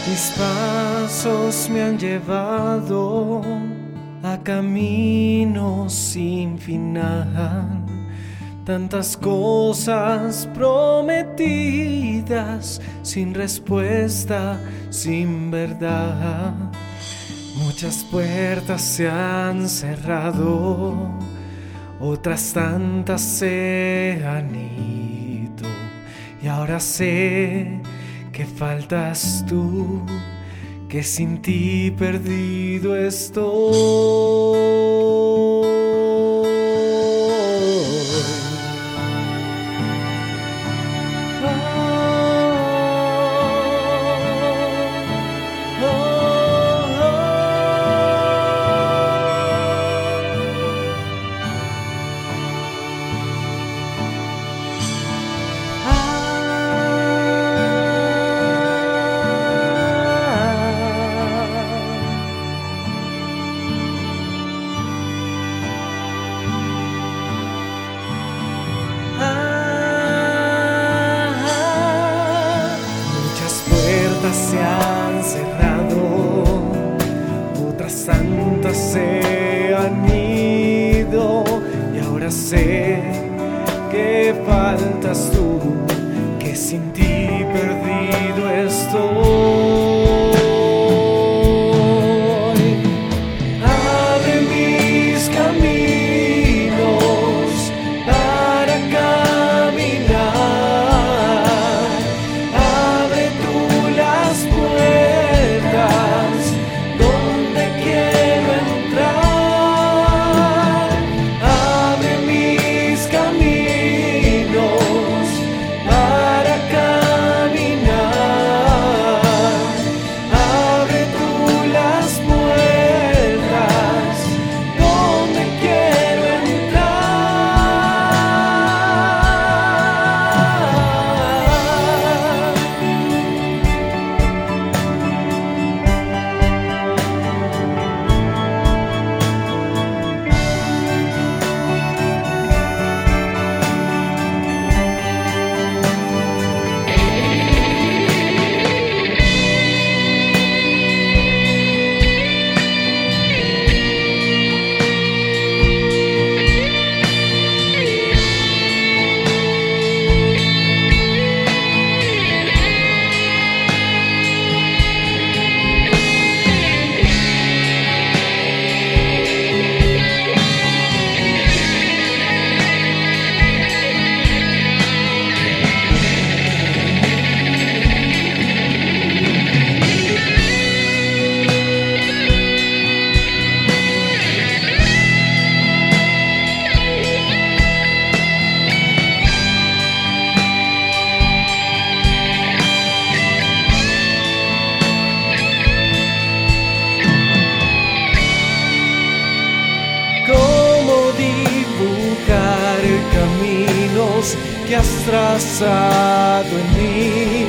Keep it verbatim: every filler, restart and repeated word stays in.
Mis pasos me han llevado a caminos sin final, tantas cosas prometidas, sin respuesta, sin verdad. Muchas puertas se han cerrado, otras tantas se han ido, y ahora sé que faltas tú, que sin ti perdido estoy. Se han cerrado, otras tantas se han ido, y ahora sé que faltas tú, que sin ti perdido estoy. Abre mis caminos para caminar, abre tú las puertas donde quiero entrar, abre mis caminos para caminar, abre tú las puertas donde quiero caminos que has trazado en mí.